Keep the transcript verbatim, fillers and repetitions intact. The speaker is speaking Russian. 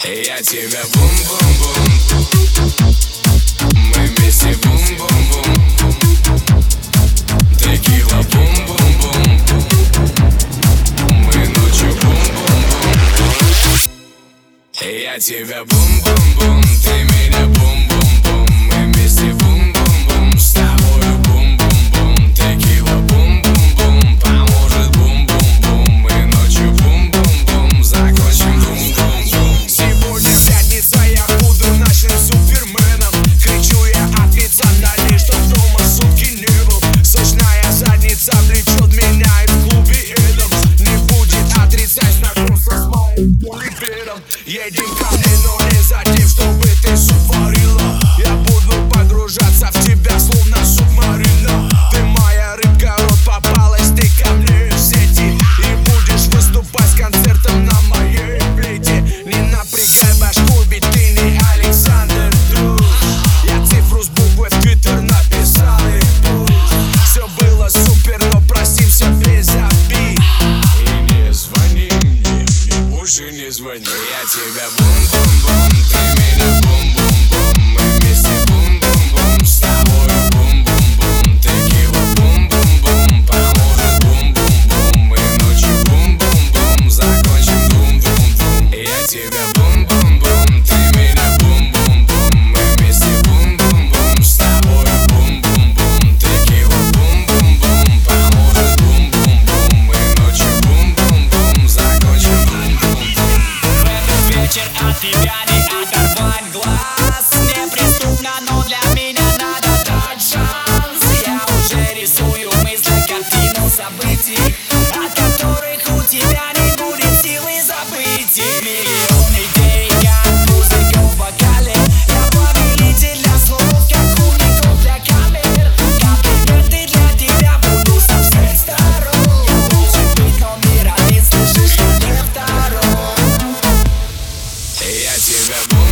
Я тебя бум-бум-бум, мы вместе бум-бум-бум, текила бум-бум-бум, мы ночью бум-бум-бум. Я тебя бум-бум-бум, ты меня бум-бум-бум, мы вместе бум-бум-бум, с тобою бум-бум-бум, текила бум-бум-бум, поможет бум-бум-бум, мы ночью бум-бум-бум, закончим бум-бум-бум. Сегодня пятница, я буду нашим суперменом. Кричу я официально, что дома сутки не был. Сочная задница влечет меня и в клубе этом не будет отрицать знакомство с моим кулибером. Едем ко мне, но не за тем, чтобы ты сотворила. Я буду погружаться в тебя, словно субмарина. Ты моя рыбка, рот попалась, ты ко мне в сети. И будешь выступать с концертом на моей плите. Не напрягай башку, ведь ты не Александр Друг. Я цифру с буквой в Твиттер написал и пусть. Все было супер, но простимся без обид. И не звони мне, и больше не звони. Я тебя бум-бум-бум, ты меня бум-бум-бум, мы вместе бум-бум-бум, с тобою бум-бум-бум, текила бум-бум-бум, поможет бум-бум-бум, мы ночью бум-бум-бум, закончим бум-бум-бум. Я тебя бум-бум-бум, ты меня бум-бум-бум, мы вместе бум-бум-бум, с тобою бум-бум-бум, текила бум-бум-бум, поможет бум-бум-бум, мы ночью бум-бум-бум, закончим бум-бум-бум. В этот вечер от тебя не оторвать глаз. Неприступно, но для меня надо дать шанс. Я уже рисую мысли, картину событий, от которых у тебя не будет силы забыть. И миллион идей, как музыка в вокале. Я повелитель для слов, как художник для камер. Комплименты для тебя буду со всех сторон. Я лучше быть номер один, слышишь, что не второй. Я тебя бум